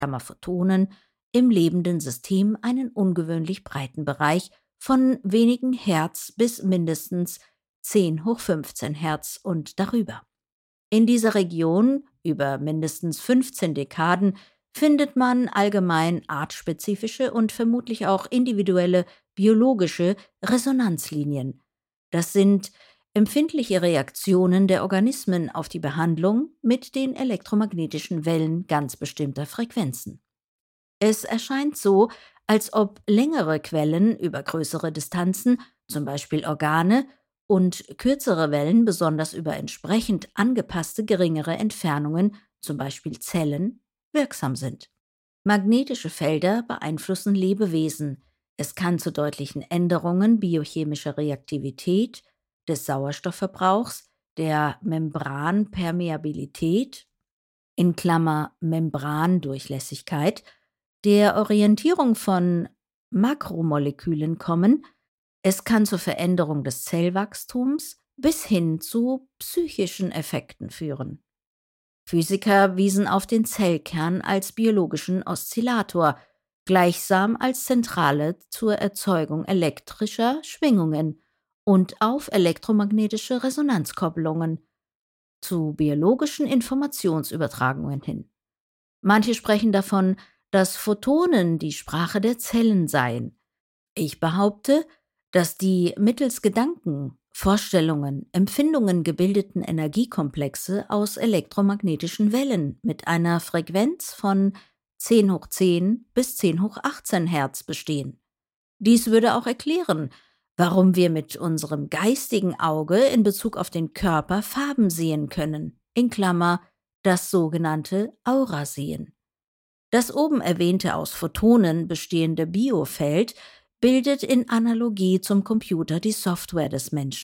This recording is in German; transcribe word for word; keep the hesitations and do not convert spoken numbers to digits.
Photonen, im lebenden System einen ungewöhnlich breiten Bereich von wenigen Hertz bis mindestens zehn hoch fünfzehn Hertz und darüber. In dieser Region, über mindestens fünfzehn Dekaden, findet man allgemein artspezifische und vermutlich auch individuelle biologische Resonanzlinien. Das sind empfindliche Reaktionen der Organismen auf die Behandlung mit den elektromagnetischen Wellen ganz bestimmter Frequenzen. Es erscheint so, als ob längere Quellen über größere Distanzen, zum Beispiel Organe, und kürzere Wellen besonders über entsprechend angepasste geringere Entfernungen, zum Beispiel Zellen, wirksam sind. Magnetische Felder beeinflussen Lebewesen. Es kann zu deutlichen Änderungen biochemischer Reaktivität, des Sauerstoffverbrauchs, der Membranpermeabilität in Klammer Membrandurchlässigkeit, der Orientierung von Makromolekülen kommen. Es kann zur Veränderung des Zellwachstums bis hin zu psychischen Effekten führen. Physiker wiesen auf den Zellkern als biologischen Oszillator, gleichsam als Zentrale zur Erzeugung elektrischer Schwingungen und auf elektromagnetische Resonanzkoppelungen zu biologischen Informationsübertragungen hin. Manche sprechen davon, dass Photonen die Sprache der Zellen seien. Ich behaupte, dass die mittels Gedanken, Vorstellungen, Empfindungen gebildeten Energiekomplexe aus elektromagnetischen Wellen mit einer Frequenz von zehn hoch zehn bis zehn hoch achtzehn Hertz bestehen. Dies würde auch erklären, warum wir mit unserem geistigen Auge in Bezug auf den Körper Farben sehen können, in Klammer das sogenannte Aurasehen. Das oben erwähnte aus Photonen bestehende Biofeld bildet in Analogie zum Computer die Software des Menschen.